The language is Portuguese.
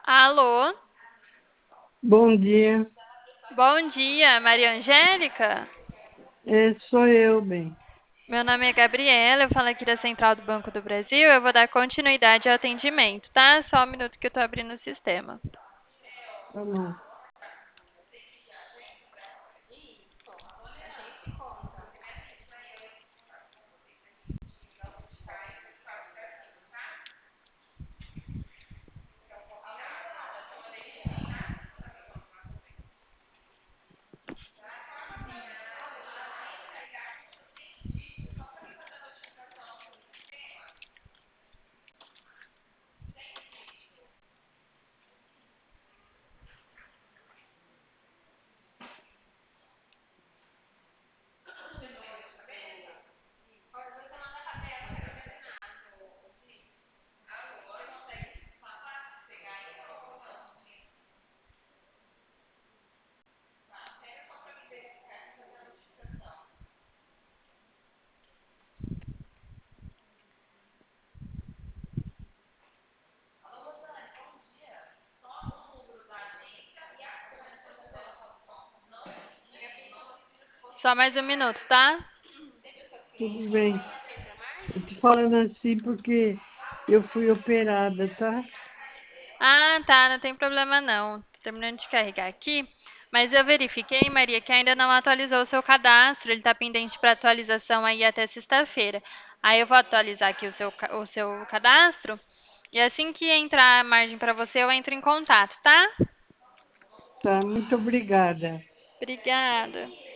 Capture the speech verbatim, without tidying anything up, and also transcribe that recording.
Alô, Bom dia, bom dia, Maria Angélica? é, sou eu, bem. Meu nome é Gabriela, eu falo aqui da Central do Banco do Brasil. Eu vou dar continuidade ao atendimento, tá? Só um minuto que eu tô abrindo o sistema. Tá bom. Só mais um minuto, tá? Tudo bem. Eu tô falando assim porque eu fui operada, tá? Ah, tá, não tem problema não. Tô terminando de carregar aqui. Mas eu verifiquei, Maria, que ainda não atualizou o seu cadastro. Ele tá pendente para atualização aí até sexta-feira. Aí eu vou atualizar aqui o seu, ca- o seu cadastro. E assim que entrar a margem para você, eu entro em contato, tá? Tá, muito obrigada. Obrigada.